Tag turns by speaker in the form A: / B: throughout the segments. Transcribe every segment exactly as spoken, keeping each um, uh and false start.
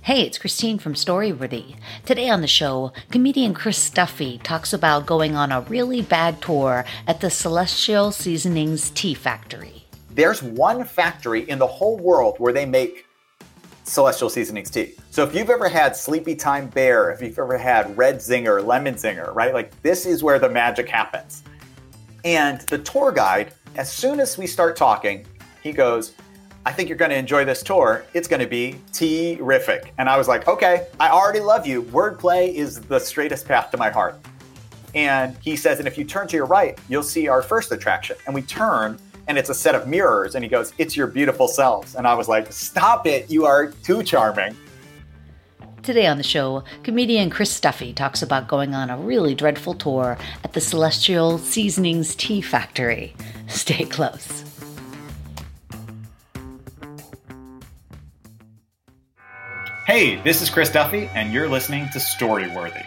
A: Hey, it's Christine from Storyworthy. Today on the show, comedian Chris Duffy talks about going on a really bad tour at the Celestial Seasonings Tea Factory.
B: There's one factory in the whole world where they make Celestial Seasonings tea. So if you've ever had Sleepy Time Bear, if you've ever had Red Zinger, Lemon Zinger, right? Like this is where the magic happens. And the tour guide, as soon as we start talking, he goes, I think you're going to enjoy this tour. It's going to be tea-rific. And I was like, okay, I already love you. Wordplay is the straightest path to my heart. And he says, and if you turn to your right, you'll see our first attraction. And we turn, and it's a set of mirrors. And he goes, it's your beautiful selves. And I was like, stop it. You are too charming.
A: Today on the show, comedian Chris Duffy talks about going on a really dreadful tour at the Celestial Seasonings Tea Factory. Stay close.
B: Hey, this is Chris Duffy, and you're listening to Storyworthy.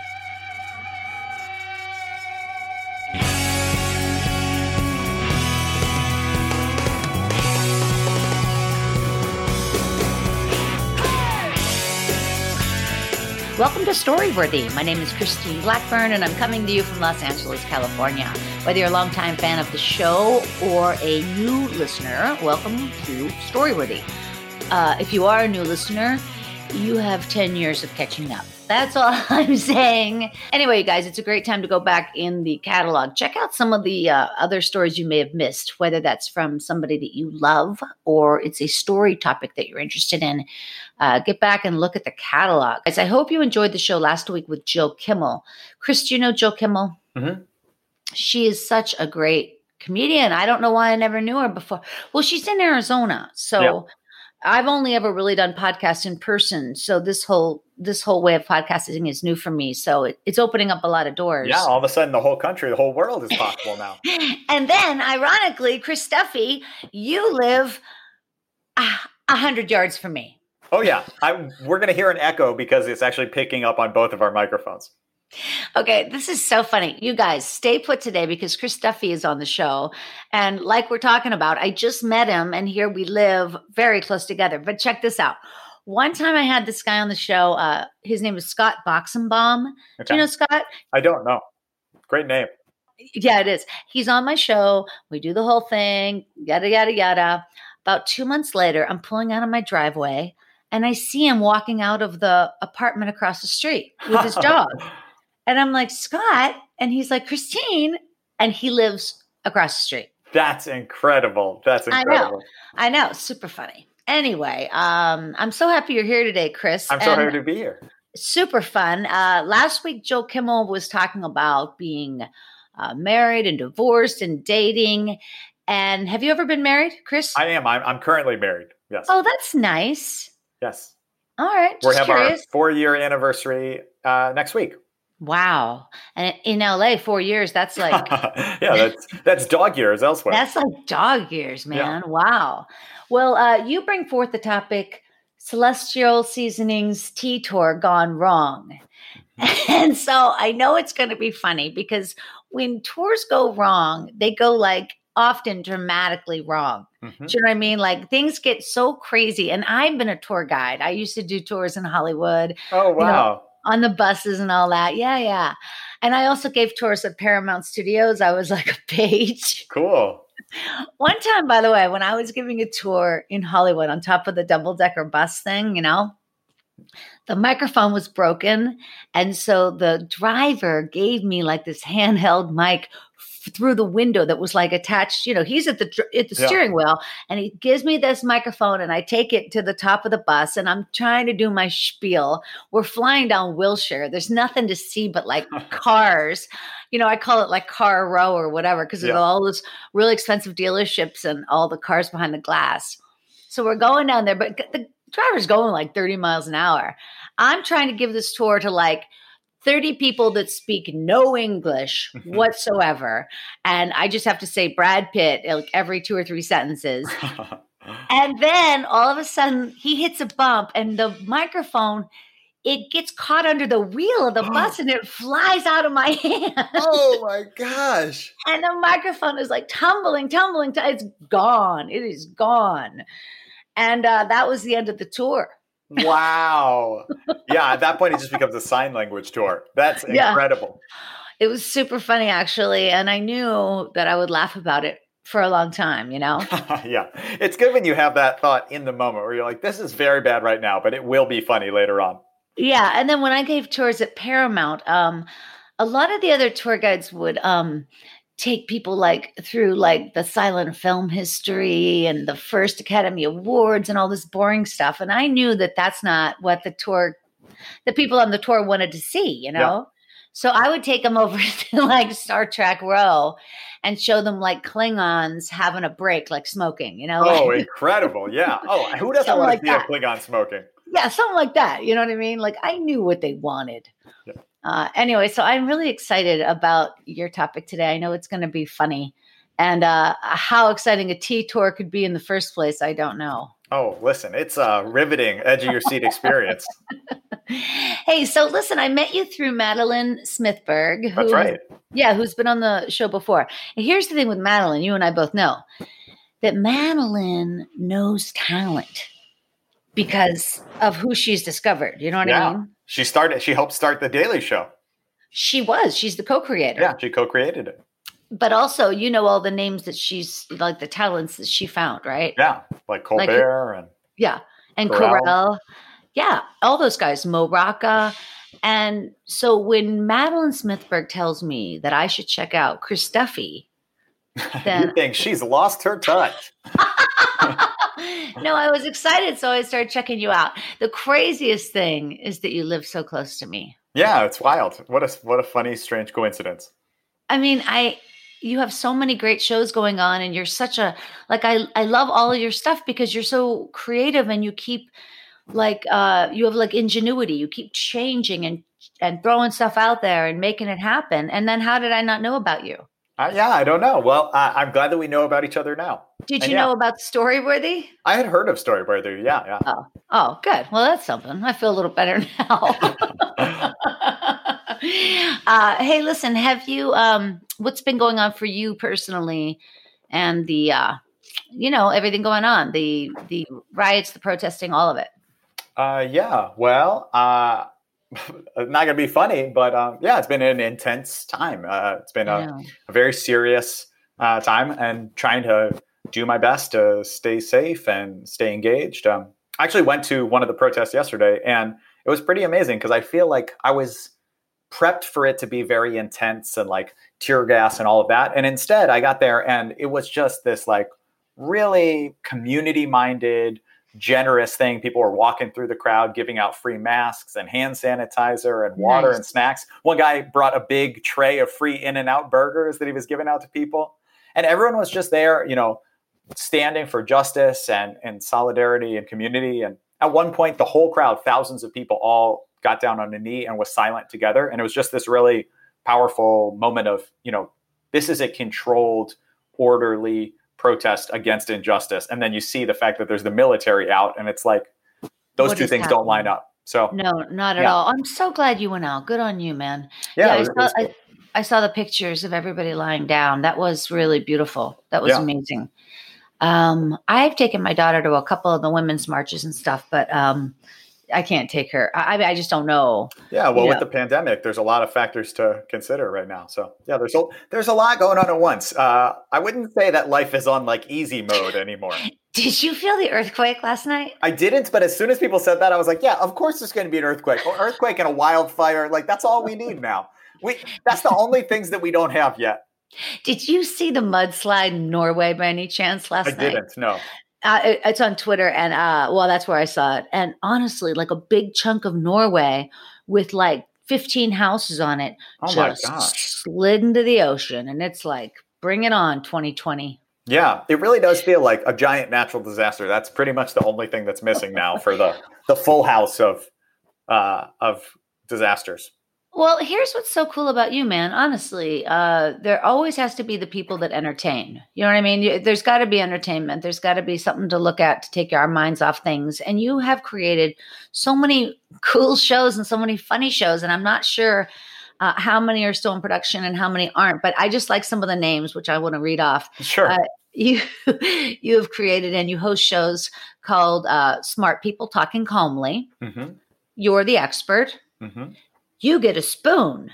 A: Welcome to Storyworthy. My name is Christine Blackburn, and I'm coming to you from Los Angeles, California. Whether you're a longtime fan of the show or a new listener, welcome to Storyworthy. Uh, if you are a new listener, you have ten years of catching up. That's all I'm saying. Anyway, you guys, it's a great time to go back in the catalog. Check out some of the uh, other stories you may have missed, whether that's from somebody that you love or it's a story topic that you're interested in. Uh, get back and look at the catalog. Guys, I hope you enjoyed the show last week with Jill Kimmel. Chris, do you know Jill Kimmel?
B: Mm-hmm.
A: She is such a great comedian. I don't know why I never knew her before. Well, she's in Arizona, so... Yeah. I've only ever really done podcasts in person. So this whole this whole way of podcasting is new for me. So it, it's opening up a lot of doors.
B: Yeah, all of a sudden the whole country, the whole world is possible now.
A: And then, ironically, Chris Duffy, you live a uh, hundred yards from me.
B: Oh, yeah. I, we're going to hear an echo because it's actually picking up on both of our microphones.
A: Okay, this is so funny. You guys, stay put today because Chris Duffy is on the show. And like we're talking about, I just met him and here we live very close together. But check this out. One time I had this guy on the show. Uh, his name is Scott Boxenbaum. Okay. Do you know Scott?
B: I don't know. Great name.
A: Yeah, it is. He's on my show. We do the whole thing, yada, yada, yada. About two months later, I'm pulling out of my driveway and I see him walking out of the apartment across the street with his dog. And I'm like, Scott, and he's like, Christine, and he lives across the street.
B: That's incredible. That's incredible.
A: I know. I know. Super funny. Anyway, um, I'm so happy you're here today, Chris.
B: I'm so happy to be here.
A: Super fun. Uh, last week, Jill Kimmel was talking about being uh, married and divorced and dating. And have you ever been married, Chris?
B: I am. I'm, I'm currently married. Yes.
A: Oh, that's nice.
B: Yes.
A: All right.
B: We have
A: curious.
B: our four-year anniversary uh, next week.
A: Wow. And in L A, four years, that's like...
B: yeah, that's that's dog years elsewhere.
A: That's like dog years, man. Yeah. Wow. Well, uh, you bring forth the topic, Celestial Seasonings Tea Tour Gone Wrong. And so I know it's going to be funny because when tours go wrong, they go like often dramatically wrong. Mm-hmm. Do you know what I mean? Like things get so crazy. And I've been a tour guide. I used to do tours in Hollywood.
B: Oh, wow.
A: You know, on the buses and all that. Yeah, yeah. And I also gave tours at Paramount Studios. I was like a page.
B: Cool.
A: One time, by the way, when I was giving a tour in Hollywood on top of the double-decker bus thing, you know, the microphone was broken. And so the driver gave me like this handheld mic through the window that was like attached, you know, he's at the at the yeah. steering wheel and he gives me this microphone and I take it to the top of the bus and I'm trying to do my spiel. We're flying down Wilshire. There's nothing to see but like cars. You know, I call it like Car Row or whatever because yeah. of all those really expensive dealerships and all the cars behind the glass. So we're going down there, but the driver's going like thirty miles an hour. I'm trying to give this tour to like thirty people that speak no English whatsoever. And I just have to say Brad Pitt like every two or three sentences. And then all of a sudden he hits a bump and the microphone, it gets caught under the wheel of the bus and it flies out of my hand.
B: Oh my gosh.
A: And the microphone is like tumbling, tumbling. T- it's gone. It is gone. And uh, that was the end of the tour.
B: Wow. Yeah, at that point, it just becomes a sign language tour. That's
A: Yeah.
B: incredible.
A: It was super funny, actually. And I knew that I would laugh about it for a long time, you know?
B: Yeah. It's good when you have that thought in the moment where you're like, this is very bad right now, but it will be funny later on.
A: Yeah. And then when I gave tours at Paramount, um, a lot of the other tour guides would um, take people like through like the silent film history and the first Academy Awards and all this boring stuff. And I knew that that's not what the tour, the people on the tour wanted to see, you know? Yeah. So I would take them over to like Star Trek Row and show them like Klingons having a break, like smoking, you know?
B: Oh,
A: like,
B: incredible. Yeah. Oh, who doesn't want
A: like
B: to see that. a Klingon smoking?
A: Yeah, something like that. You know what I mean? Like I knew what they wanted. Yeah. Uh, anyway, so I'm really excited about your topic today. I know it's going to be funny. And uh, how exciting a tea tour could be in the first place, I don't know.
B: Oh, listen, it's a riveting edge of your seat experience.
A: Hey, so listen, I met you through Madeline Smithberg. Who,
B: That's right.
A: Yeah, who's been on the show before. And here's the thing with Madeline, you and I both know that Madeline knows talent because of who she's discovered. You know what
B: yeah.
A: I mean?
B: She started, she helped start The Daily Show.
A: She was. She's the co-creator.
B: Yeah, she co-created it.
A: But also, you know, all the names that she's, like the talents that she found, right?
B: Yeah, like Colbert like, and
A: yeah, and Carell. Carell. Yeah, all those guys, Mo Rocca. And so when Madeline Smithberg tells me that I should check out Chris Duffy, then
B: you think she's lost her touch.
A: No, I was excited, so I started checking you out. The craziest thing is that you live so close to me.
B: Yeah, it's wild. What a what a funny, strange coincidence.
A: I mean, I you have so many great shows going on, and you're such a like I I love all of your stuff because you're so creative and you keep like uh you have like ingenuity. You keep changing and and throwing stuff out there and making it happen. And then how did I not know about you?
B: Uh, yeah, I don't know. Well, uh, I'm glad that we know about each other now.
A: Did
B: and
A: you
B: yeah.
A: know about Storyworthy?
B: I had heard of Storyworthy. Yeah, yeah.
A: Oh, oh, good. Well, that's something. I feel a little better now. uh, hey, listen, have you, um, what's been going on for you personally and the, uh, you know, everything going on, the, the riots, the protesting, all of it?
B: Uh, yeah, well, uh, not going to be funny, but um, yeah, it's been an intense time. Uh, it's been a, a very serious uh, time and trying to do my best to stay safe and stay engaged. Um, I actually went to one of the protests yesterday and it was pretty amazing because I feel like I was prepped for it to be very intense and like tear gas and all of that. And instead I got there and it was just this like really community minded, generous thing. People were walking through the crowd, giving out free masks and hand sanitizer and water nice. and snacks. One guy brought a big tray of free In-N-Out burgers that he was giving out to people. And everyone was just there, you know, standing for justice and, and solidarity and community. And at one point, the whole crowd, thousands of people all got down on a knee and was silent together. And it was just this really powerful moment of, you know, this is a controlled, orderly protest against injustice. And then you see the fact that there's the military out and it's like, those what two things happening? Don't line up. So
A: no, not at yeah. all. I'm so glad you went out. Good on you, man.
B: Yeah.
A: yeah
B: it was,
A: I, saw,
B: it was
A: I, I saw the pictures of everybody lying down. That was really beautiful. That was yeah. amazing. Um, I've taken my daughter to a couple of the women's marches and stuff, but um, I can't take her. I, I just don't know.
B: Yeah, well,
A: you
B: with
A: know.
B: the pandemic, there's a lot of factors to consider right now. So yeah, there's a, there's a lot going on at once. Uh, I wouldn't say that life is on like easy mode anymore.
A: Did you feel the earthquake last night?
B: I didn't, but as soon as people said that, I was like, yeah, of course there's going to be an earthquake. An earthquake and a wildfire, like that's all we need now. We that's the only things that we don't have yet.
A: Did you see the mudslide in Norway by any chance last
B: I
A: night?
B: I didn't, no.
A: Uh, it, it's on Twitter, and uh, well, that's where I saw it. And honestly, like a big chunk of Norway with like fifteen houses on it
B: oh
A: just
B: my gosh.
A: slid into the ocean. And it's like, bring it on, twenty twenty.
B: Yeah, it really does feel like a giant natural disaster. That's pretty much the only thing that's missing now for the, the full house of uh, of disasters.
A: Well, here's what's so cool about you, man. Honestly, uh, there always has to be the people that entertain. You know what I mean? You, there's got to be entertainment. There's got to be something to look at to take our minds off things. And you have created so many cool shows and so many funny shows. And I'm not sure uh, how many are still in production and how many aren't. But I just like some of the names, which I want to read off.
B: Sure. Uh,
A: you you have created and you host shows called uh, Smart People Talking Calmly.
B: Mm-hmm.
A: You're the expert.
B: Mm-hmm.
A: You get a spoon.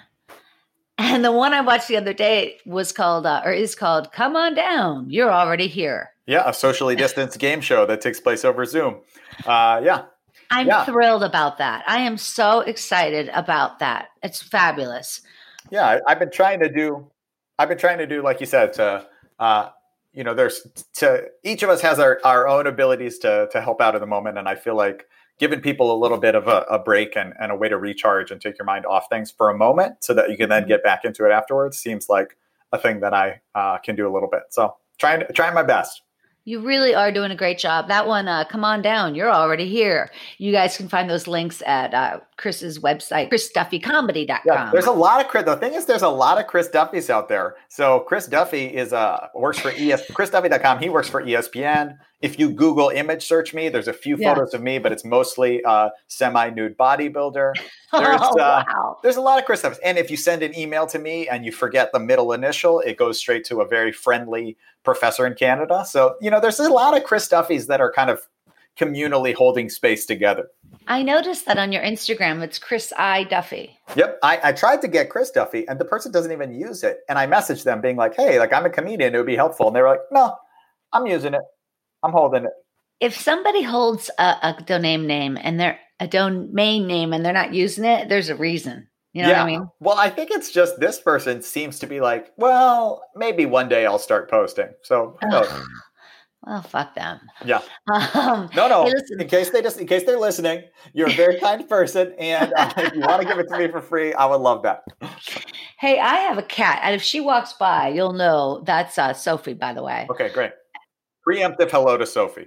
A: And the one I watched the other day was called, uh, or is called, Come On Down. You're already here.
B: Yeah, a socially distanced game show that takes place over Zoom. Uh, yeah.
A: I'm
B: yeah.
A: thrilled about that. I am so excited about that. It's fabulous.
B: Yeah, I, I've been trying to do, I've been trying to do, like you said, to, uh, you know, there's, to, each of us has our, our own abilities to, to help out in the moment. And I feel like giving people a little bit of a, a break and, and a way to recharge and take your mind off things for a moment so that you can then get back into it afterwards seems like a thing that I uh, can do a little bit. So trying, trying my best.
A: You really are doing a great job. That one, uh, Come On Down, you're already here. You guys can find those links at uh, Chris's website, chris duffy comedy dot com.
B: Yeah, there's a lot of Chris. The thing is, there's a lot of Chris Duffys out there. So Chris Duffy is uh works for E S chris duffy dot com. He works for E S P N. If you Google image search me, there's a few
A: Yeah.
B: photos of me, but it's mostly uh, semi-nude bodybuilder. There's,
A: oh,
B: uh,
A: wow.
B: There's a lot of Chris Duffys. And if you send an email to me and you forget the middle initial, it goes straight to a very friendly professor in Canada. So, you know, there's a lot of Chris Duffys that are kind of communally holding space together.
A: I noticed that on your Instagram, it's Chris I. Duffy.
B: Yep. I, I tried to get Chris Duffy and the person doesn't even use it. And I messaged them being like, hey, like I'm a comedian. It would be helpful. And they were like, no, I'm using it. I'm holding it.
A: If somebody holds a, a domain name and they're a domain name and they're not using it, there's a reason. You know
B: yeah.
A: what I mean?
B: Well, I think it's just this person seems to be like, well, maybe one day I'll start posting. So who knows?
A: Well, fuck them.
B: Yeah.
A: Um,
B: No, no.
A: hey, listen.
B: in case they just, in case they're listening, you're a very kind person, and uh, if you want to give it to me for free, I would love that.
A: Hey, I have a cat, and if she walks by, you'll know that's uh, Sophie. By the way.
B: Okay, great. Preemptive hello to Sophie.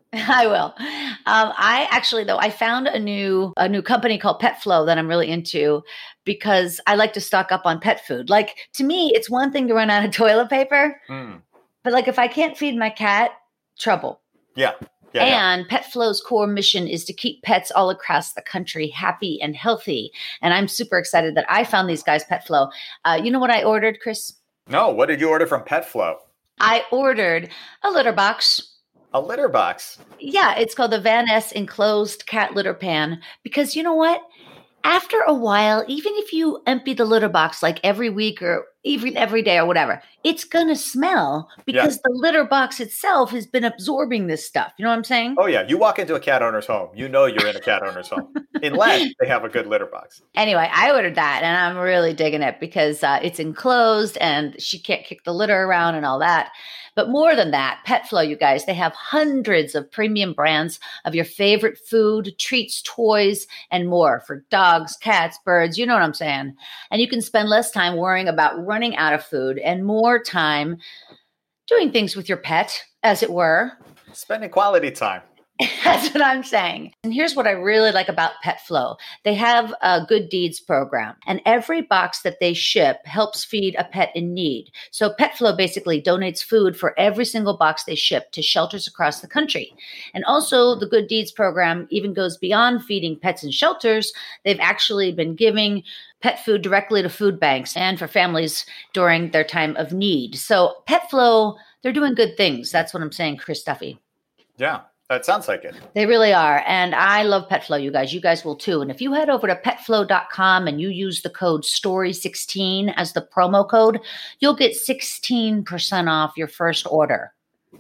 A: I will. Um, I actually, though, I found a new a new company called PetFlow that I'm really into because I like to stock up on pet food. Like to me, it's one thing to run out of toilet paper,
B: Mm.
A: but like if I can't feed my cat, trouble.
B: Yeah. Yeah, yeah.
A: And PetFlow's core mission is to keep pets all across the country happy and healthy. And I'm super excited that I found these guys, PetFlow. Uh, you know what I ordered, Chris?
B: No, what did you order from PetFlow?
A: I ordered a litter box.
B: A litter box.
A: Yeah, it's called the Van Ness Enclosed Cat Litter Pan because you know what? After a while, even if you empty the litter box like every week or even every day or whatever, it's going to smell because
B: Yeah.
A: the litter box itself has been absorbing this stuff. You know what I'm saying?
B: Oh, yeah. You walk into a cat owner's home, you know you're in a cat owner's home, unless they have a good litter box.
A: Anyway, I ordered that and I'm really digging it because uh, it's enclosed and she can't kick the litter around and all that. But more than that, PetFlow, you guys, they have hundreds of premium brands of your favorite food, treats, toys, and more for dogs, cats, birds. You know what I'm saying? And you can spend less time worrying about running out of food and more time doing things with your pet, as it were.
B: Spending quality time.
A: That's what I'm saying. And here's what I really like about PetFlow. They have a good deeds program, and every box that they ship helps feed a pet in need. So PetFlow basically donates food for every single box they ship to shelters across the country. And also the good deeds program even goes beyond feeding pets in shelters. They've actually been giving pet food directly to food banks and for families during their time of need. So PetFlow, they're doing good things. That's what I'm saying, Chris Duffy.
B: Yeah. That sounds like it.
A: They really are. And I love PetFlow, you guys. You guys will too. And if you head over to pet flow dot com and you use the code story sixteen as the promo code, you'll get sixteen percent off your first order.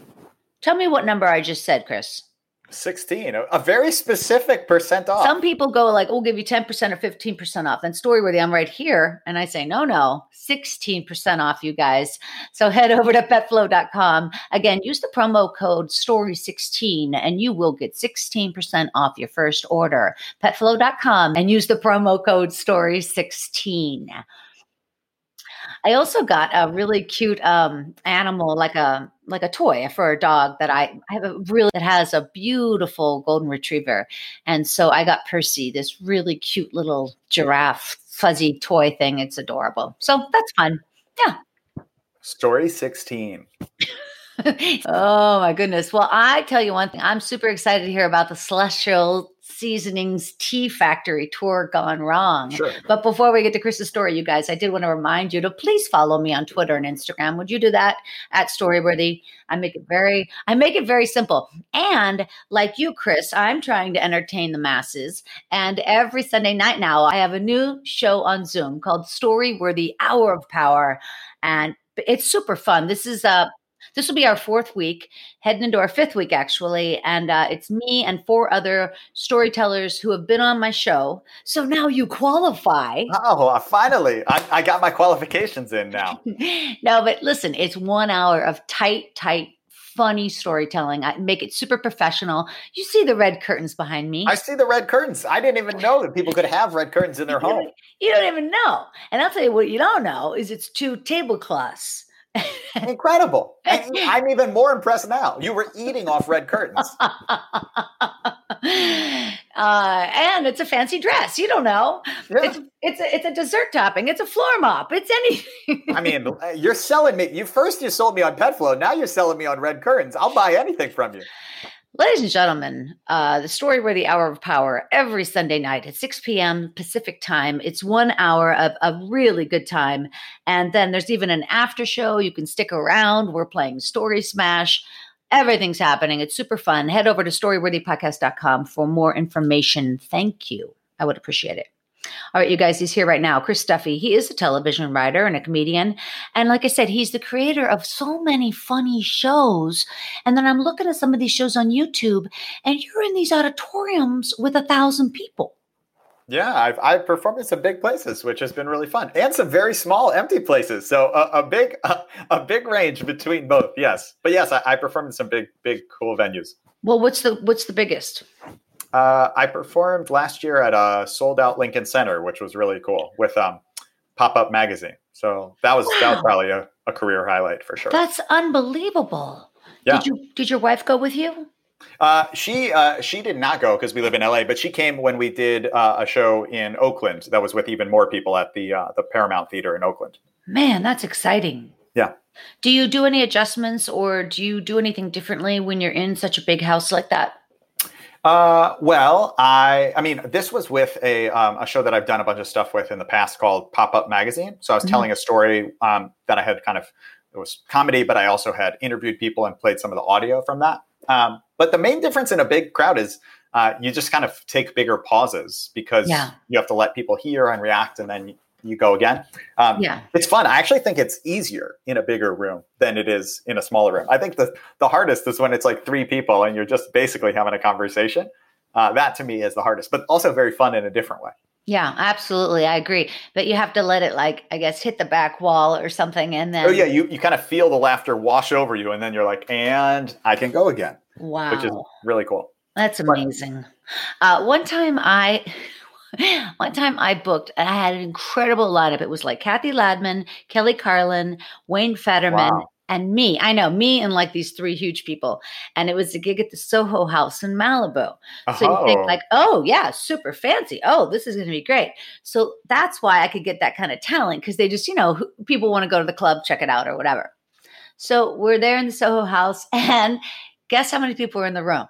A: Tell me what number I just said, Chris.
B: sixteen, a, a very specific percent off.
A: Some people go like, we'll give you ten percent or fifteen percent off. Then Storyworthy, I'm right here. And I say, no, no, sixteen percent off, you guys. So head over to pet flow dot com. Again, use the promo code story sixteen and you will get sixteen percent off your first order. pet flow dot com and use the promo code story sixteen. I also got a really cute um, animal, like a like a toy for a dog that I, I have a really that has a beautiful golden retriever, and so I got Percy, this really cute little giraffe fuzzy toy thing. It's adorable, so that's fun. Yeah.
B: Story sixteen.
A: Oh my goodness! Well, I tell you one thing, I'm super excited to hear about the Celestial Seasonings Tea Factory tour gone wrong.
B: Sure.
A: But before we get to Chris's story, you guys, I did want to remind you to please follow me on Twitter and Instagram. Would you do that at Storyworthy? I make it very, I make it very simple. And like you, Chris, I'm trying to entertain the masses. And every Sunday night now, I have a new show on Zoom called Storyworthy Hour of Power. And it's super fun. This is a This will be our fourth week, heading into our fifth week, actually. And uh, it's me and four other storytellers who have been on my show. So now you qualify.
B: Oh, uh, finally. I, I got my qualifications in now.
A: No, but listen, it's one hour of tight, tight, funny storytelling. I make it super professional. You see the red curtains behind me.
B: I see the red curtains. I didn't even know that people could have red curtains in their
A: you
B: home.
A: Don't, you don't even know. And I'll tell you what you don't know is it's two tablecloths.
B: Incredible. And I'm even more impressed now. You were eating off red curtains.
A: uh, and it's a fancy dress. You don't know. Yeah. It's it's a, it's a dessert topping. It's a floor mop. It's anything.
B: I mean, you're selling me. You first you sold me on PetFlow. Now you're selling me on red curtains. I'll buy anything from you.
A: Ladies and gentlemen, uh, the Storyworthy Hour of Power every Sunday night at six p.m. Pacific time. It's one hour of a really good time. And then there's even an after show. You can stick around. We're playing Story Smash. Everything's happening. It's super fun. Head over to storyworthy podcast dot com for more information. Thank you. I would appreciate it. All right, you guys, he's here right now. Chris Duffy. He is a television writer and a comedian. And like I said, he's the creator of so many funny shows. And then I'm looking at some of these shows on YouTube, and you're in these auditoriums with a thousand people.
B: Yeah, I've, I've performed in some big places, which has been really fun, and some very small, empty places. So a, a big, a, a big range between both. Yes, but yes, I, I performed in some big, big, cool venues.
A: Well, what's the what's the biggest?
B: Uh, I performed last year at a sold out Lincoln Center, which was really cool with um, Pop Up Magazine. So that was wow. that was probably a, a career highlight for sure.
A: That's unbelievable.
B: Yeah.
A: Did you did your wife go with you?
B: Uh, she uh, she did not go because we live in L A, but she came when we did uh, a show in Oakland that was with even more people at the uh, the Paramount Theater in Oakland.
A: Man, that's exciting.
B: Yeah.
A: Do you do any adjustments or do you do anything differently when you're in such a big house like that?
B: Uh, well, I, I mean, this was with a, um, a show that I've done a bunch of stuff with in the past called Pop Up Magazine. So I was mm-hmm. telling a story, um, that I had kind of, it was comedy, but I also had interviewed people and played some of the audio from that. Um, but the main difference in a big crowd is, uh, you just kind of take bigger pauses because yeah. you have to let people hear and react, and then you, you go again. Um,
A: yeah.
B: It's fun. I actually think it's easier in a bigger room than it is in a smaller room. I think the, the hardest is when it's like three people and you're just basically having a conversation. Uh, that to me is the hardest, but also very fun in a different way.
A: Yeah, absolutely. I agree. But you have to let it, like, I guess, hit the back wall or something. And then.
B: Oh, yeah. You, you kind of feel the laughter wash over you. And then you're like, and I can go again.
A: Wow.
B: Which is really cool.
A: That's amazing. Uh, one time I. One time I booked, and I had an incredible lineup. It was like Kathy Ladman, Kelly Carlin, Wayne Fetterman, wow. and me. I know, me and like these three huge people. And it was a gig at the Soho House in Malibu. So
B: oh.
A: you think like, oh, yeah, super fancy. Oh, this is going to be great. So that's why I could get that kind of talent, because they just, you know, people want to go to the club, check it out or whatever. So we're there in the Soho House, and guess how many people were in the room?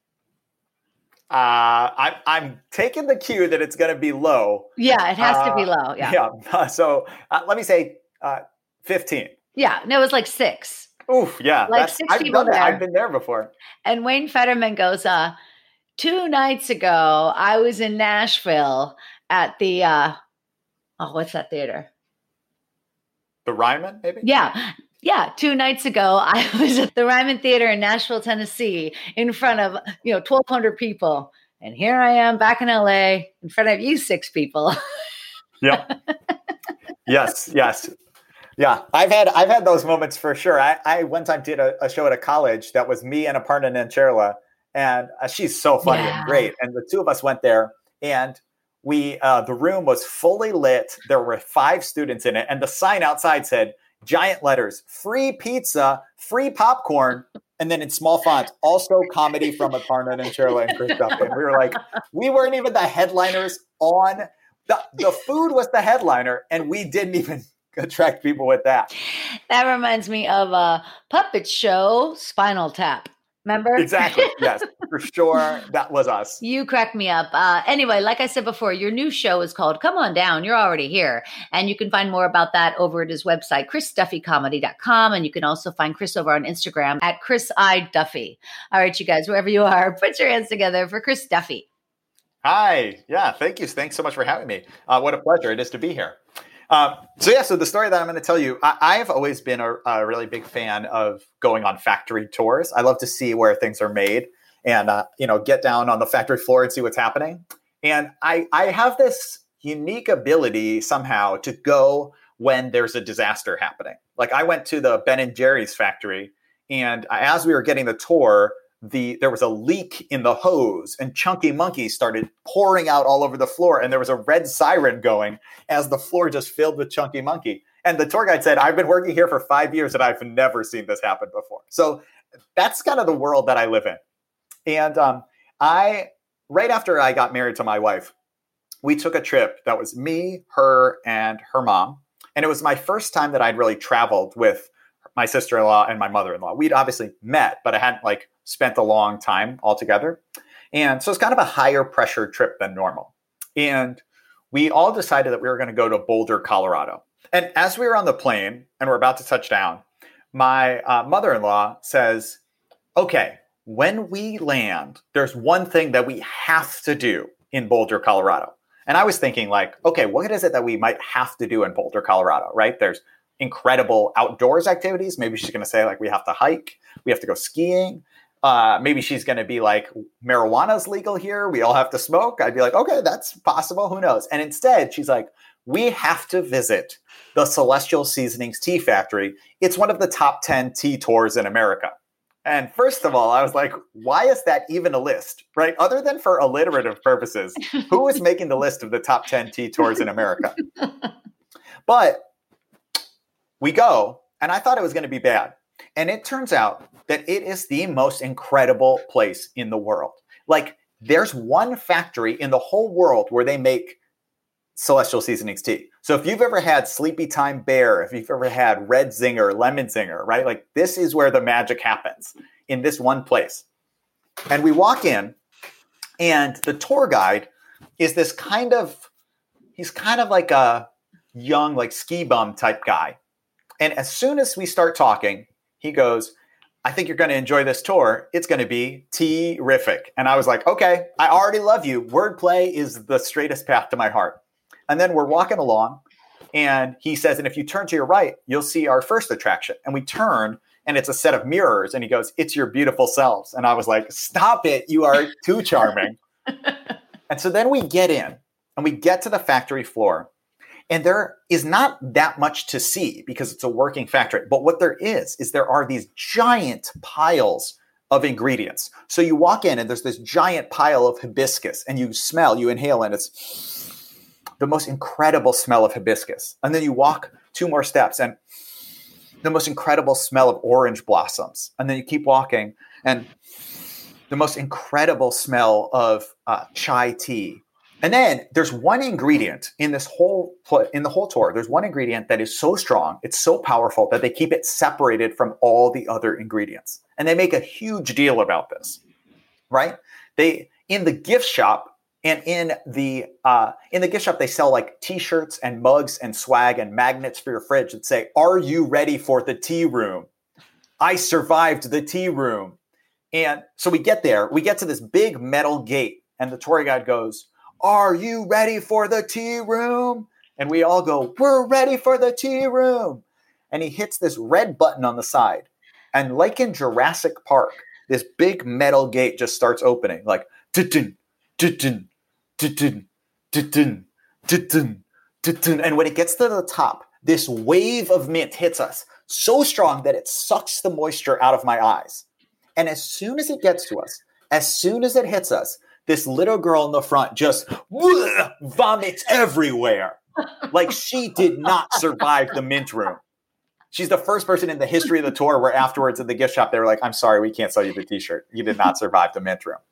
B: Uh, I'm I'm taking the cue that it's going to be low.
A: Yeah, it has
B: uh,
A: to be low. Yeah.
B: Yeah. So uh, let me say uh, fifteen.
A: Yeah. No, it was like six.
B: Oof. Yeah.
A: Like six
B: I've
A: people
B: done
A: there.
B: That. I've been there before.
A: And Wayne Fetterman goes, uh, two nights ago, I was in Nashville at the, uh, oh, what's that theater?
B: The Ryman, maybe?
A: Yeah. Yeah, two nights ago, I was at the Ryman Theater in Nashville, Tennessee, in front of, you know, twelve hundred people. And here I am back in L A in front of you six people.
B: Yeah. Yes, yes. Yeah, I've had I've had those moments for sure. I, I one time did a, a show at a college that was me and Aparna Nancherla, and uh, she's so funny yeah. and great. And the two of us went there, and we uh, the room was fully lit. There were five students in it, and the sign outside said, giant letters, free pizza, free popcorn, and then in small font, also comedy from Aparna Nancherla and Chris Duffy. And we were like, we weren't even the headliners on, the, the food was the headliner, and we didn't even attract people with that.
A: That reminds me of a puppet show, Spinal Tap. Remember?
B: Exactly, yes. for sure. That was us.
A: You crack me up. Uh, anyway, like I said before, your new show is called Come On Down. You're already here. And you can find more about that over at his website, chris duffy comedy dot com. And you can also find Chris over on Instagram at Chris I. Duffy. All right, you guys, wherever you are, put your hands together for Chris Duffy.
B: Hi. Yeah, thank you. Thanks so much for having me. Uh, what a pleasure it is to be here. Um, so yeah, so the story that I'm going to tell you, I, I have always been a, a really big fan of going on factory tours. I love to see where things are made and, uh, you know, get down on the factory floor and see what's happening. And I, I have this unique ability somehow to go when there's a disaster happening. Like I went to the Ben and Jerry's factory, and as we were getting the tour, the there was a leak in the hose and Chunky Monkey started pouring out all over the floor, and there was a red siren going as the floor just filled with Chunky Monkey. And the tour guide said, I've been working here for five years and I've never seen this happen before. So that's kind of the world that I live in. And um, I, right after I got married to my wife, we took a trip that was me, her, and her mom. And it was my first time that I'd really traveled with my sister-in-law and my mother-in-law. We'd obviously met, but I hadn't like spent a long time all together. And so it's kind of a higher pressure trip than normal. And we all decided that we were going to go to Boulder, Colorado. And as we were on the plane and we're about to touch down, my uh, mother-in-law says, okay, when we land, there's one thing that we have to do in Boulder, Colorado. And I was thinking like, okay, what is it that we might have to do in Boulder, Colorado, right? There's incredible outdoors activities. Maybe she's going to say like, we have to hike, we have to go skiing. Uh, maybe she's going to be like, marijuana's legal here, we all have to smoke. I'd be like, okay, that's possible. Who knows? And instead, she's like, we have to visit the Celestial Seasonings Tea Factory. It's one of the top ten tea tours in America. And first of all, I was like, why is that even a list, right? Other than for alliterative purposes, who is making the list of the top ten tea tours in America? But we go, and I thought it was going to be bad. And it turns out that it is the most incredible place in the world. Like, there's one factory in the whole world where they make Celestial Seasonings tea. So if you've ever had Sleepy Time Bear, if you've ever had Red Zinger, Lemon Zinger, right? Like, this is where the magic happens, in this one place. And we walk in, and the tour guide is this kind of, he's kind of like a young, like ski bum type guy. And as soon as we start talking, he goes, I think you're going to enjoy this tour. It's going to be tea-rific. And I was like, okay, I already love you. Wordplay is the straightest path to my heart. And then we're walking along, and he says, and if you turn to your right, you'll see our first attraction. And we turn, and it's a set of mirrors. And he goes, it's your beautiful selves. And I was like, stop it. You are too charming. And so then we get in, and we get to the factory floor. And there is not that much to see because it's a working factory. But what there is, is there are these giant piles of ingredients. So you walk in and there's this giant pile of hibiscus and you smell, you inhale, and it's the most incredible smell of hibiscus. And then you walk two more steps and the most incredible smell of orange blossoms. And then you keep walking and the most incredible smell of uh, chai tea. And then there's one ingredient in this whole in the whole tour. There's one ingredient that is so strong, it's so powerful that they keep it separated from all the other ingredients. And they make a huge deal about this, right? They in the gift shop and in the uh, in the gift shop they sell like T-shirts and mugs and swag and magnets for your fridge that say, "Are you ready for the tea room? I survived the tea room." And so we get there, we get to this big metal gate, and the tour guide goes, "Are you ready for the tea room?" And we all go, "We're ready for the tea room." And he hits this red button on the side. And like in Jurassic Park, this big metal gate just starts opening like, dun dun dun dun dun dun. And when it gets to the top, this wave of mint hits us so strong that it sucks the moisture out of my eyes. And as soon as it gets to us, as soon as it hits us, this little girl in the front just whoosh, vomits everywhere. Like she did not survive the mint room. She's the first person in the history of the tour where afterwards at the gift shop, they were like, "I'm sorry, we can't sell you the t-shirt. You did not survive the mint room."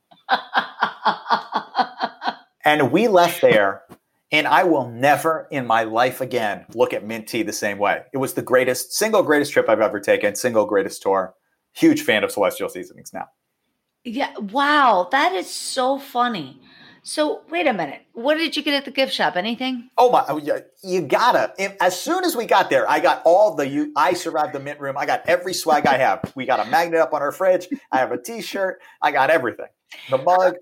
B: And we left there, and I will never in my life again look at mint tea the same way. It was the greatest, single greatest trip I've ever taken, single greatest tour. Huge fan of Celestial Seasonings now.
A: Yeah. Wow. That is so funny. So wait a minute. What did you get at the gift shop? Anything?
B: Oh my! oh, yeah, You gotta. As soon as we got there, I got all the. You, I survived the mint room. I got every swag I have. We got a magnet up on our fridge. I have a T-shirt. I got everything. The mug.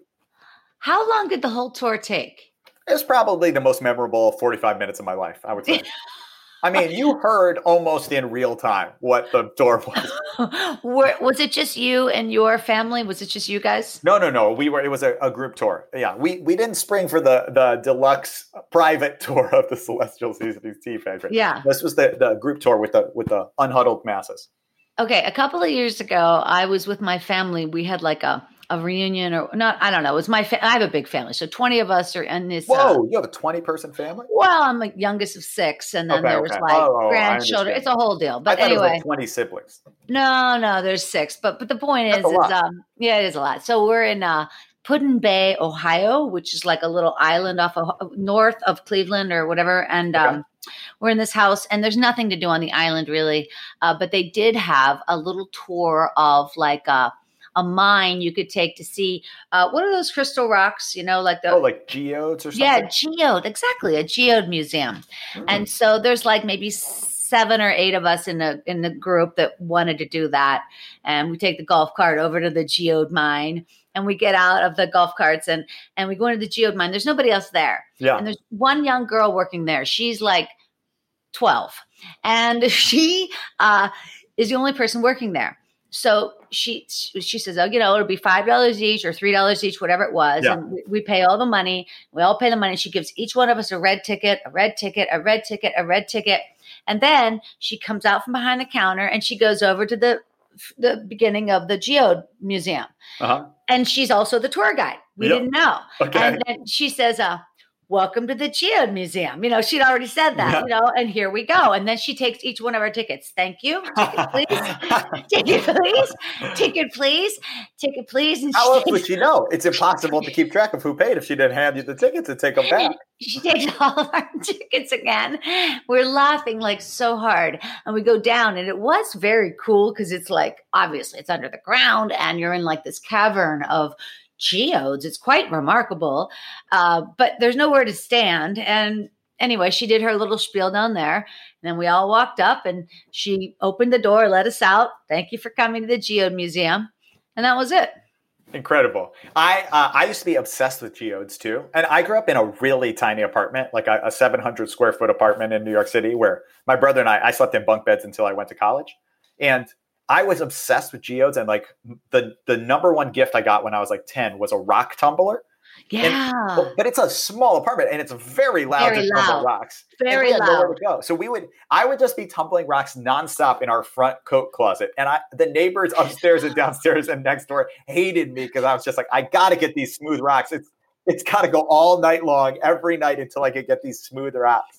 A: How long did the whole tour take?
B: It was probably the most memorable forty-five minutes of my life, I would say. I mean, you heard almost in real time what the tour was.
A: Were, was it just you and your family? Was it just you guys?
B: No, no, no. We were. It was a, a group tour. Yeah, we we didn't spring for the the deluxe private tour of the Celestial Seasonings Tea Factory.
A: Yeah,
B: this was the the group tour with the with the unhuddled masses.
A: Okay, a couple of years ago, I was with my family. We had like a, a reunion or not. I don't know. It was my. Fa- I have a big family, so twenty of us are in this.
B: Whoa,
A: Uh,
B: you have a twenty person family?
A: well, I'm the youngest of six, and then
B: Okay,
A: there's
B: okay.
A: like
B: Oh, oh, I
A: grandchildren.
B: understand.
A: It's a whole deal.
B: I
A: But
B: thought it was
A: anyway,
B: like twenty siblings.
A: no, no, there's six. But but the point
B: That's
A: is,
B: a
A: is
B: lot.
A: um, yeah, it is a lot. So we're in uh, Puddin Bay, Ohio, which is like a little island off of north of Cleveland or whatever, and
B: Okay.
A: um, we're in this house, and there's nothing to do on the island really. Uh, but they did have a little tour of like a, a mine you could take to see uh, what are those crystal rocks? You know, like the
B: Oh, like geodes or something?
A: yeah, geode, exactly, a geode museum.
B: Mm.
A: And so there's like maybe seven or eight of us in the in the group that wanted to do that. And we take the golf cart over to the geode mine, and we get out of the golf carts and and we go into the geode mine. There's nobody else there.
B: Yeah.
A: And there's one young girl working there. She's like twelve. And she uh, is the only person working there. So she she says, oh, you know, it'll be five dollars each or three dollars each, whatever it was.
B: Yeah.
A: And we, we pay all the money. We all pay the money. She gives each one of us a red ticket, a red ticket, a red ticket, a red ticket. And then she comes out from behind the counter and she goes over to the the beginning of the Geode Museum.
B: Uh-huh.
A: And she's also the tour guide. We
B: Yep.
A: didn't know.
B: Okay.
A: And then she says, uh, welcome to the Geode Museum. You know, she'd already said that,
B: Yeah.
A: you know, and here we go. And then she takes each one of our tickets. Thank you. Ticket, please. Ticket, please. Ticket, please. Ticket, please. And
B: How
A: she
B: else
A: takes-
B: would she know? It's impossible to keep track of who paid if she didn't hand you the tickets and take them back.
A: She takes all of our tickets again. We're laughing like so hard. And we go down, and it was very cool because it's like, obviously, it's under the ground, and you're in like this cavern of geodes. It's quite remarkable. Uh, but there's nowhere to stand. And anyway, she did her little spiel down there. And then we all walked up, and she opened the door, let us out. Thank you for coming to the Geode Museum. And that was it.
B: Incredible. I uh, I used to be obsessed with geodes too. And I grew up in a really tiny apartment, like a, a seven hundred square foot apartment in New York City, where my brother and I, I slept in bunk beds until I went to college. And I was obsessed with geodes. And like the, the number one gift I got when I was like ten was a rock tumbler.
A: Yeah.
B: And, but it's a small apartment and it's very loud
A: Very
B: to tumble
A: loud.
B: rocks.
A: Very
B: and we had nowhere
A: loud.
B: to go. So we would, I would just be tumbling rocks nonstop in our front coat closet. And I, the neighbors upstairs and downstairs and next door hated me because I was just like, I got to get these smooth rocks. It's, it's got to go all night long, every night until I could get these smooth rocks.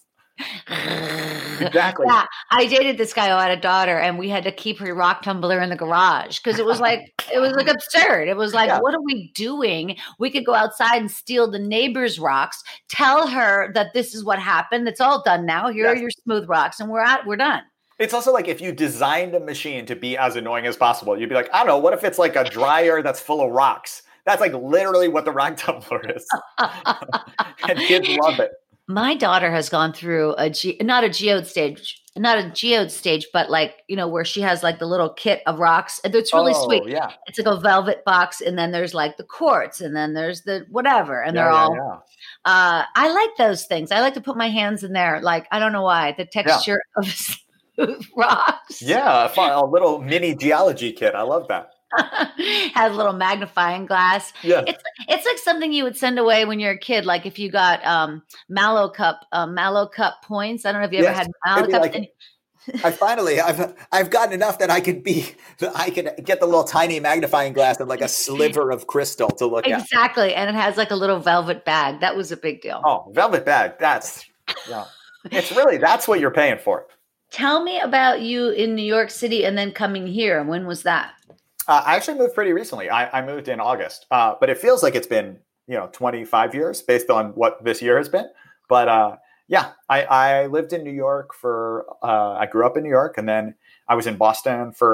B: Exactly.
A: Yeah, I dated this guy who had a daughter, and we had to keep her rock tumbler in the garage because it was like it was like absurd. It was like,
B: Yeah.
A: what are we doing? We could go outside and steal the neighbor's rocks. Tell her that this is what happened. It's all done now. Here
B: Yes.
A: are your smooth rocks, and we're out. We're done.
B: It's also like if you designed a machine to be as annoying as possible, you'd be like, I don't know, what if it's like a dryer that's full of rocks? That's like literally what the rock tumbler is. And kids love it.
A: My daughter has gone through a ge- not a geode stage, not a geode stage, but like, you know, where she has like the little kit of rocks. And it's really
B: Oh,
A: sweet.
B: Yeah.
A: It's like a velvet box, and then there's like the quartz, and then there's the whatever, and
B: Yeah,
A: they're
B: yeah,
A: all.
B: yeah.
A: Uh, I like those things. I like to put my hands in there. Like, I don't know why, the texture of smooth rocks.
B: Yeah, a, fun, a little mini geology kit. I love that.
A: Has a little magnifying glass.
B: Yeah.
A: It's it's like something you would send away when you're a kid. Like if you got um, Mallow Cup, uh, Mallow Cup points. I don't know if you ever
B: Yes.
A: had Mallow
B: It'd be
A: Cups.
B: like-
A: and-
B: I finally, I've I've gotten enough that I could be, I could get the little tiny magnifying glass and like a sliver of crystal to look at.
A: Exactly. And it has like a little velvet bag. That was a big deal.
B: Oh, velvet bag. That's, yeah. It's really, that's what you're paying for.
A: Tell me about you in New York City and then coming here. When was that?
B: Uh, I actually moved pretty recently. I, I moved in August, uh, but it feels like it's been, you know, twenty-five years based on what this year has been. But uh, yeah, I, I lived in New York for, uh, I grew up in New York, and then I was in Boston for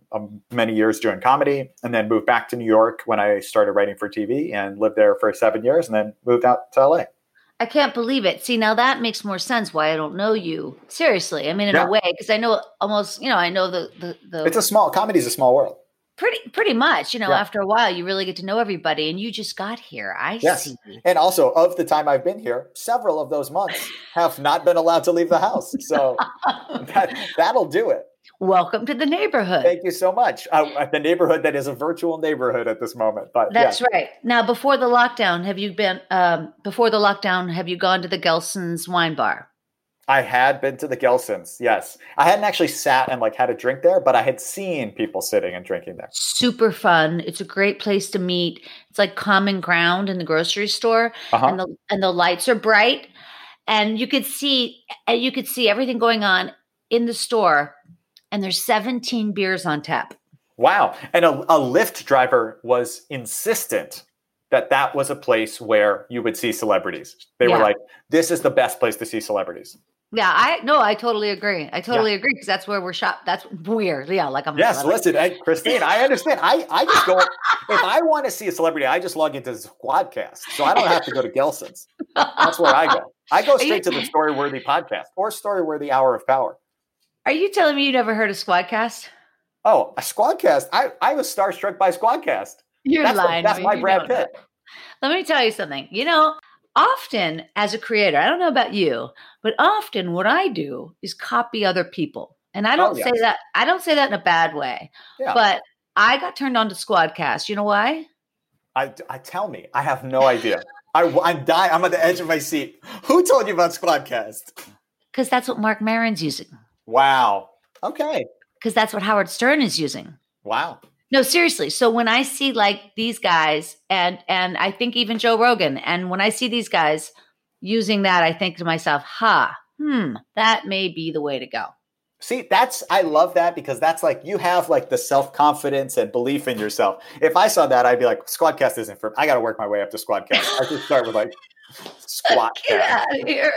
B: um, many years doing comedy, and then moved back to New York when I started writing for T V, and lived there for seven years, and then moved out to L A.
A: I can't believe it. See, now that makes more sense why I don't know you. Seriously. I mean, in
B: Yeah.
A: a way, because I know almost, you know, I know the, the, the
B: It's a small, comedy's a small world.
A: pretty, pretty much, you know,
B: Yeah.
A: after a while, you really get to know everybody, and you just got here. I
B: Yes.
A: see.
B: And also, of the time I've been here, several of those months have not been allowed to leave the house. So that, that'll do it.
A: Welcome to the neighborhood.
B: Thank you so much. Uh, the neighborhood that is a virtual neighborhood at this moment. But
A: That's
B: yeah.
A: right. Now, before the lockdown, have you been, um, before the lockdown, have you gone to the Gelson's wine bar?
B: I had been to the Gelson's, yes. I hadn't actually sat and like had a drink there, but I had seen people sitting and drinking there.
A: Super fun. It's a great place to meet. It's like common ground in the grocery store,
B: Uh-huh.
A: and the and the lights are bright, and you could see and you could see everything going on in the store. And there's seventeen beers on tap.
B: Wow. And a, a Lyft driver was insistent that that was a place where you would see celebrities. They
A: Yeah.
B: were like, this is the best place to see celebrities.
A: Yeah, I no, I totally agree. I totally agree because that's where we're shop. That's weird. Yeah, like I'm. a
B: Yes,
A: celebrity.
B: listen, hey, Christine, I understand. I, I just go, if I want to see a celebrity, I just log into Squadcast. So I don't have to go to Gelson's. That's where I go. I go straight to the Storyworthy podcast or Storyworthy Hour of Power.
A: Are you telling me you never heard of Squadcast?
B: Oh, a Squadcast. I, I was starstruck by Squadcast.
A: You're
B: That's,
A: lying.
B: the, that's
A: to me.
B: my
A: You
B: Brad
A: don't
B: Pitt.
A: know. Let me tell you something. You know, often as a creator, I don't know about you, but often what I do is copy other people. And I don't
B: Oh,
A: say
B: yes.
A: that, I don't say that in a bad way.
B: Yeah.
A: But I got turned on to Squadcast. You know why?
B: I, I tell me, I have no idea. I, I'm dying. I'm on the edge of my seat. Who told you about Squadcast?
A: Because that's what Mark Maron's using.
B: Wow. Okay.
A: Because that's what Howard Stern is using.
B: Wow.
A: No, seriously. So when I see like these guys and and I think even Joe Rogan, and when I see these guys using that, I think to myself, ha, hmm, that may be the way to go.
B: See, that's, I love that because that's like, you have like the self-confidence and belief in yourself. If I saw that, I'd be like, Squadcast isn't for, I got to work my way up to Squadcast. I just start with like, Squadcast.
A: Get out of here.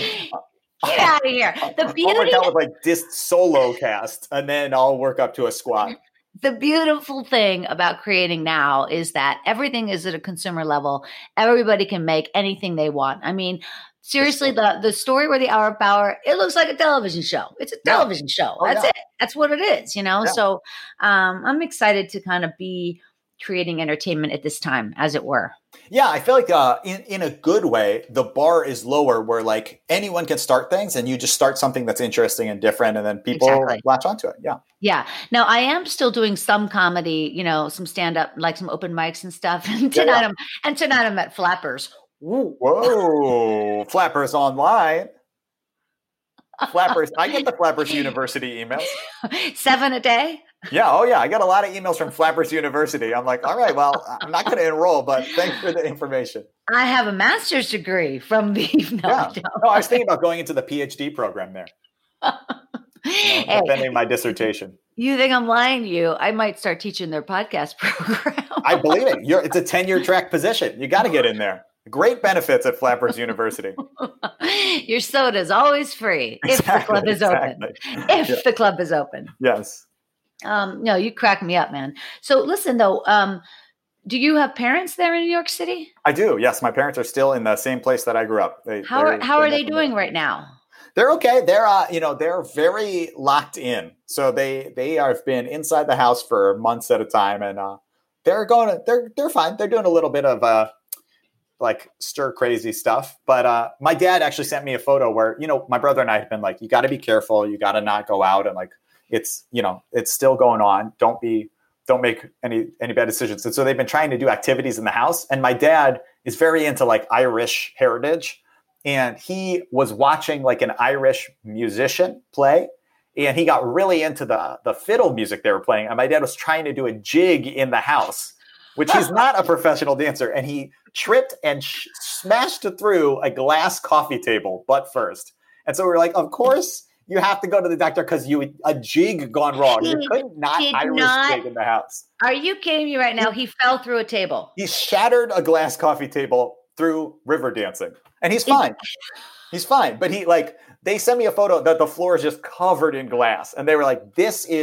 A: Get out of here. The
B: I'll work
A: beauty,
B: out with like Disc Solo Cast and then I'll work up to a squad.
A: the beautiful thing about creating now is that everything is at a consumer level. Everybody can make anything they want. I mean, seriously, the, the story where the Hour of Power, it looks like a television show. It's a
B: Yeah.
A: television show.
B: Oh,
A: That's
B: yeah.
A: it. That's what it is, you know?
B: Yeah.
A: So um, I'm excited to kind of be creating entertainment at this time, as it were.
B: Yeah, I feel like uh, in, in a good way, the bar is lower where like anyone can start things and you just start something that's interesting and different and then people
A: Exactly.
B: latch onto it. Yeah.
A: Yeah. Now I am still doing some comedy, you know, some stand up, like some open mics and stuff. And
B: Yeah,
A: tonight
B: yeah.
A: I'm and tonight I'm at Flappers. Ooh.
B: Whoa, Flappers Online. Flappers. I get the Flappers University emails.
A: Seven a day.
B: Yeah. Oh, yeah. I got a lot of emails from Flappers University. I'm like, all right, well, I'm not going to enroll, but thanks for the information.
A: I have a master's degree from the no,
B: Yeah.
A: I don't.
B: No, I was thinking about going into the PhD program there, you know,
A: Hey,
B: defending my dissertation.
A: you think I'm lying to you? I might start teaching their podcast program.
B: I believe it. You're, it's a ten-year track position. You got to get in there. Great benefits at Flappers University.
A: Your soda is always free if the club is open.
B: Exactly.
A: If
B: Yeah.
A: the club is open.
B: Yes.
A: Um, no, you crack me up, man. So listen though, um, do you have parents there in New York City?
B: I do. Yes. My parents are still in the same place that I grew up. They,
A: How are
B: they're-
A: how are
B: they're
A: they
B: nothing
A: doing
B: but-
A: right now?
B: They're okay. They're, uh, you know, they're very locked in. So they, they have been inside the house for months at a time and, uh, they're going to, they're, they're fine. They're doing a little bit of, uh, like stir crazy stuff. But, uh, my dad actually sent me a photo where, you know, my brother and I have been like, you got to be careful. You got to not go out and like, it's, you know, it's still going on. Don't be, don't make any, any bad decisions. And so they've been trying to do activities in the house. And my dad is very into like Irish heritage. And he was watching like an Irish musician play. And he got really into the, the fiddle music they were playing. And my dad was trying to do a jig in the house, which he's not a professional dancer. And he tripped and sh- smashed through a glass coffee table butt first. And so we were like, of course you have to go to the doctor because you a jig gone wrong. You
A: He
B: couldn't not
A: did
B: Irish
A: not-
B: jig in the house.
A: Are you kidding me right now? He fell through a table.
B: He shattered a glass coffee table through river dancing. And he's fine. He's fine. But he like, they sent me a photo that the floor is just covered in glass. And they were like, this is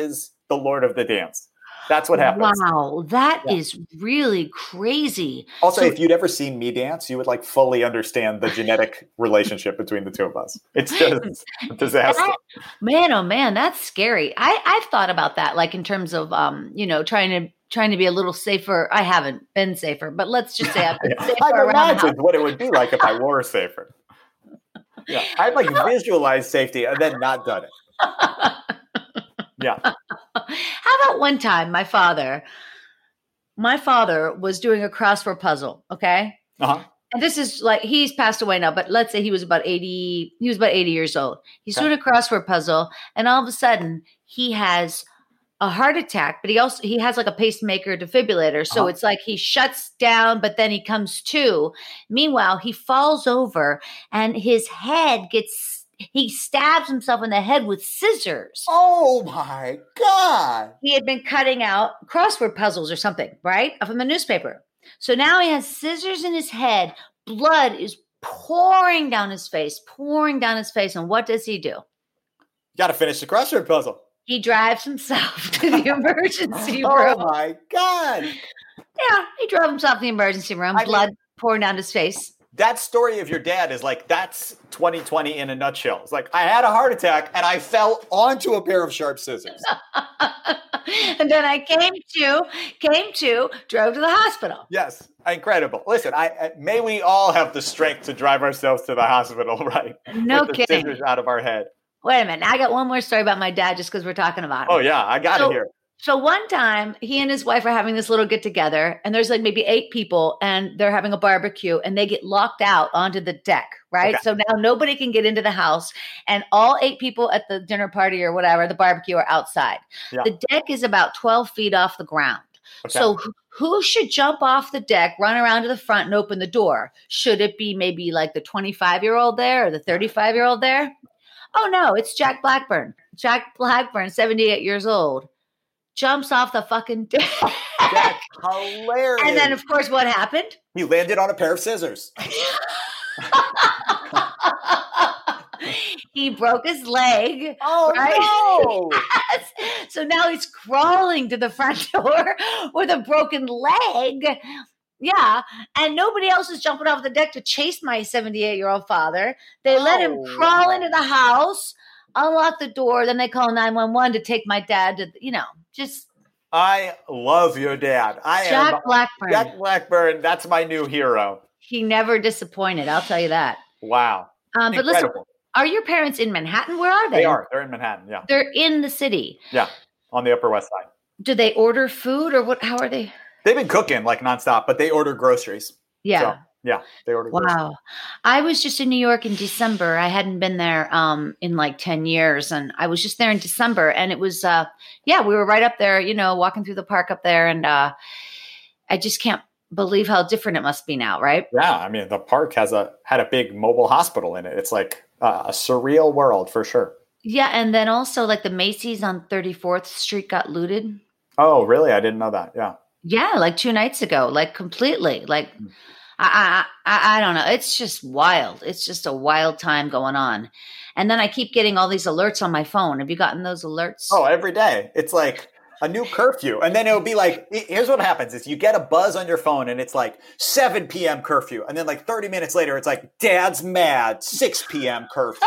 B: the Lord of the Dance. That's what happens.
A: Wow, that
B: Yeah.
A: is really crazy.
B: Also,
A: So-
B: if you'd ever seen me dance, you would like fully understand the genetic relationship between the two of us. It's just a disaster.
A: That- man, oh man, that's scary. I, I've thought about that, like in terms of, um, you know, trying to trying to be a little safer. I haven't been safer, but let's just say I've been safer
B: I've
A: around the house.
B: imagined what it would be like if I were safer. Yeah, I'd like visualize safety and then not done it. Yeah.
A: How about one time, my father, my father was doing a crossword puzzle. Okay.
B: Uh-huh.
A: And this is like, he's passed away now, but let's say he was about eighty, he was about eighty years old. He's
B: Okay.
A: doing a crossword puzzle. And all of a sudden he has a heart attack, but he also, he has like a pacemaker defibrillator. So
B: Uh-huh.
A: it's like he shuts down, but then he comes to. Meanwhile, he falls over and his head gets, he stabs himself in the head with scissors.
B: Oh my God.
A: He had been cutting out crossword puzzles or something, right? From the newspaper. So now he has scissors in his head. Blood is pouring down his face, pouring down his face. And what does he do?
B: Got to finish the crossword puzzle.
A: He drives himself to the emergency
B: Oh
A: room.
B: my God.
A: Yeah, he drove himself to the emergency room.
B: I
A: Blood
B: mean-
A: pouring down his face.
B: That story of your dad is like, that's twenty twenty in a nutshell. It's like, I had a heart attack and I fell onto a pair of sharp scissors.
A: And then I came to, came to, drove to the hospital.
B: Yes, incredible. Listen, I, I may we all have the strength to drive ourselves to the hospital, right?
A: No
B: With the
A: kidding.
B: scissors out of our head.
A: Wait a minute. I got one more story about my dad just because we're talking about him.
B: Oh yeah, I got to
A: So-
B: hear.
A: So one time he and his wife are having this little get together and there's like maybe eight people and they're having a barbecue and they get locked out onto the deck, right?
B: Okay.
A: So now nobody can get into the house and all eight people at the dinner party or whatever, the barbecue are outside.
B: Yeah.
A: The deck is about twelve feet off the ground.
B: Okay.
A: So who- who should jump off the deck, run around to the front and open the door? Should it be maybe like the twenty-five year old there or the thirty-five year old there? Oh no, it's Jack Blackburn. Jack Blackburn, seventy-eight years old. Jumps off the fucking deck.
B: That's hilarious.
A: And then, of course, what happened?
B: he landed on a pair of scissors.
A: He broke his leg.
B: Oh
A: Right?
B: no!
A: Yes. So now he's crawling to the front door with a broken leg. Yeah. And nobody else is jumping off the deck to chase my seventy-eight year old father. They let him
B: Oh,
A: crawl
B: wow.
A: into the house, unlock the door. Then they call nine one one to take my dad to, you know, just
B: I love your dad. I
A: Jack
B: am
A: Blackburn.
B: Jack Blackburn. That's my new hero.
A: He never disappointed. I'll tell you that.
B: Wow.
A: Um, but listen,
B: Incredible.
A: are your parents in Manhattan? Where are they?
B: They are. They're in Manhattan. Yeah.
A: They're in the city.
B: Yeah. On the Upper West Side.
A: Do they order food or what? How are they?
B: They've been cooking like nonstop, but they order groceries.
A: Yeah.
B: So, yeah. They order groceries.
A: Wow. I was just in New York in December. I hadn't been there um, in like ten years. And I was just there in December. And it was, uh, yeah, we were right up there, you know, walking through the park up there. And uh, I just can't believe how different it must be now, right?
B: Yeah. I mean, the park has a had a big mobile hospital in it. It's like uh, a surreal world for sure.
A: Yeah. And then also like the Macy's on thirty-fourth Street got looted.
B: Oh, really? I didn't know that. Yeah.
A: Yeah. Like two nights ago, like completely. Like, I, I, I, I don't know. It's just wild. It's just a wild time going on. And then I keep getting all these alerts on my phone. Have you gotten those alerts?
B: Oh, every day. It's like a new curfew. And then it'll be like, here's what happens is you get a buzz on your phone and it's like seven p.m. curfew. And then like thirty minutes later, it's like, Dad's mad, six p.m. curfew.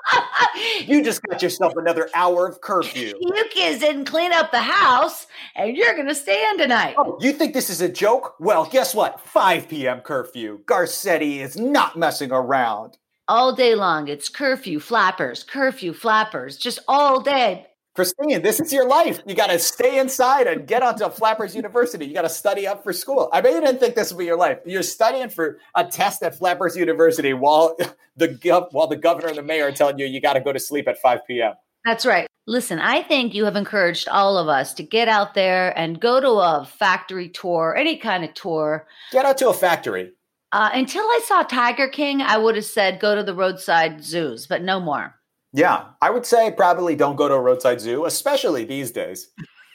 B: You just got yourself another hour of curfew.
A: You kids didn't clean up the house, and you're going to stay in tonight.
B: Oh, you think this is a joke? Well, guess what? five p.m. curfew. Garcetti is not messing around.
A: All day long, it's curfew flappers, curfew flappers, just all day.
B: Christine, this is your life. You got to stay inside and get onto Flappers University. You got to study up for school. I bet you didn't think this would be your life. You're studying for a test at Flappers University while the gov- while the governor and the mayor are telling you you got to go to sleep at five p.m.
A: That's right. Listen, I think you have encouraged all of us to get out there and go to a factory tour, any kind of tour.
B: Get out to a factory.
A: Uh, until I saw Tiger King, I would have said go to the roadside zoos, but no more.
B: Yeah, I would say probably don't go to a roadside zoo, especially these days.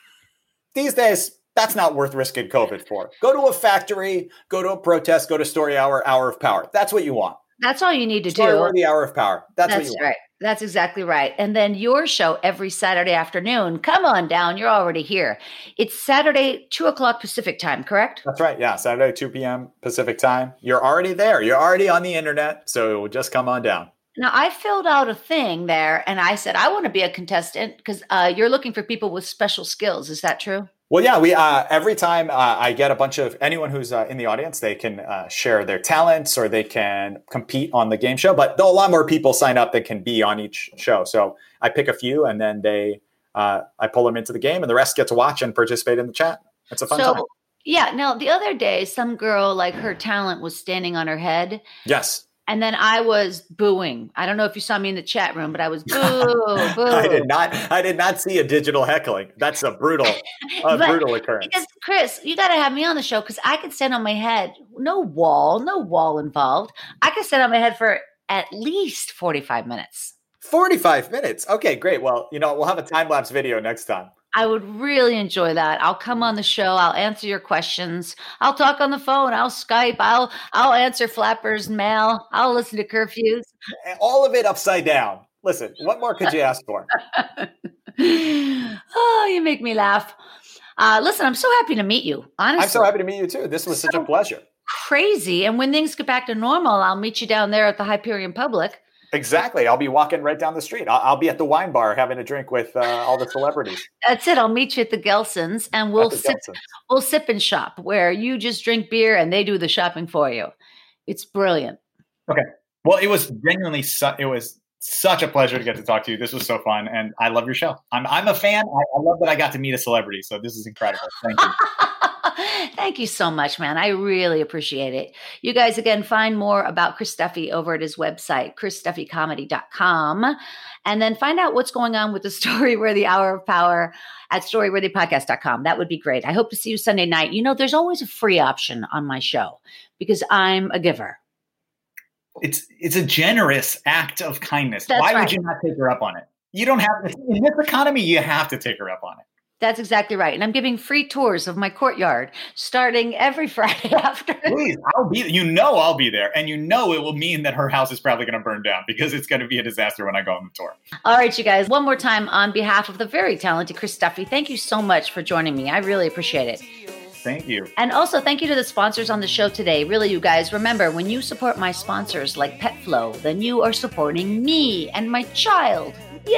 B: These days, that's not worth risking COVID for. Go to a factory, go to a protest, go to Story Hour, Hour of Power. That's what you want.
A: That's all you need to
B: Story
A: do.
B: Hour, the Hour of Power. That's,
A: That's
B: what you want.
A: right. That's exactly right. And then your show every Saturday afternoon. Come on down. You're already here. It's Saturday, two o'clock Pacific time, correct?
B: That's right. Yeah. Saturday, two p.m. Pacific time. You're already there. You're already on the internet. So just come on down.
A: Now, I filled out a thing there and I said, I want to be a contestant because uh, you're looking for people with special skills. Is that true?
B: Well, yeah, we uh, every time uh, I get a bunch of anyone who's uh, in the audience, they can uh, share their talents or they can compete on the game show. But a lot more people sign up that can be on each show. So I pick a few and then they uh, I pull them into the game and the rest get to watch and participate in the chat. It's a fun
A: so,
B: time.
A: Yeah. Now, the other day, some girl, like her talent was standing on her head.
B: Yes.
A: And then I was booing. I don't know if you saw me in the chat room, but I was boo, boo.
B: I did not. I did not see a digital heckling. That's a brutal, a brutal occurrence.
A: Because Chris, you got to have me on the show because I could stand on my head. No wall, no wall involved. I could stand on my head for at least forty-five minutes.
B: forty-five minutes. Okay, great. Well, you know, we'll have a time lapse video next time.
A: I would really enjoy that. I'll come on the show. I'll answer your questions. I'll talk on the phone. I'll Skype. I'll I'll answer Flappers mail. I'll listen to curfews.
B: All of it upside down. Listen, what more could you ask for?
A: Oh, you make me laugh. Uh, listen, I'm so happy to meet you. Honestly,
B: I'm so happy to meet you too. This was
A: so
B: such a pleasure.
A: Crazy. And when things get back to normal, I'll meet you down there at the Hyperion Public.
B: Exactly. I'll be walking right down the street. I'll, I'll be at the wine bar having a drink with uh, all the celebrities.
A: That's it. I'll meet you at the Gelson's and we'll sip, Gelson's. we'll sip and shop where you just drink beer and they do the shopping for you. It's brilliant.
B: Okay. Well, it was genuinely, su- it was such a pleasure to get to talk to you. This was so fun. And I love your show. I'm, I'm a fan. I, I love that I got to meet a celebrity. So this is incredible. Thank you.
A: Thank you so much, man. I really appreciate it. You guys, again, find more about Chris Duffy over at his website, chris duffy comedy dot com. And then find out what's going on with the Storyworthy Hour of Power at storyworthy podcast dot com. That would be great. I hope to see you Sunday night. You know, there's always a free option on my show because I'm a giver.
B: It's it's a generous act of kindness.
A: That's
B: Why
A: right.
B: would you not take her up on it? You don't have to. In this economy, you have to take her up on it.
A: That's exactly right. And I'm giving free tours of my courtyard starting every Friday after.
B: Please, I'll be, you know, I'll be there. And you know, it will mean that her house is probably going to burn down because it's going to be a disaster when I go on the tour.
A: All right, you guys, one more time on behalf of the very talented Chris Duffy, thank you so much for joining me. I really appreciate it.
B: Thank you.
A: And also thank you to the sponsors on the show today. Really, you guys, remember, when you support my sponsors like PetFlow, then you are supporting me and my child.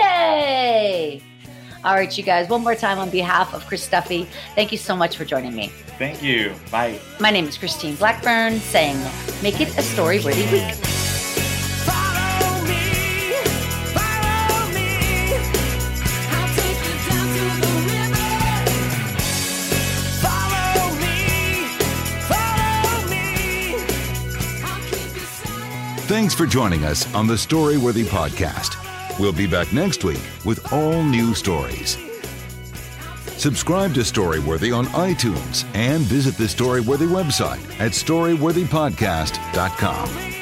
A: Yay! All right, you guys, one more time on behalf of Chris Duffy, thank you so much for joining me.
B: Thank you. Bye.
A: My name is Christine Blackburn, saying, make it a story-worthy week.
C: Follow me, follow me. I'll take you down to the river. Follow me, follow me. I'll keep you silent.
D: Thanks for joining us on the Storyworthy Podcast. We'll be back next week with all new stories. Subscribe to Storyworthy on iTunes and visit the Storyworthy website at storyworthy podcast dot com.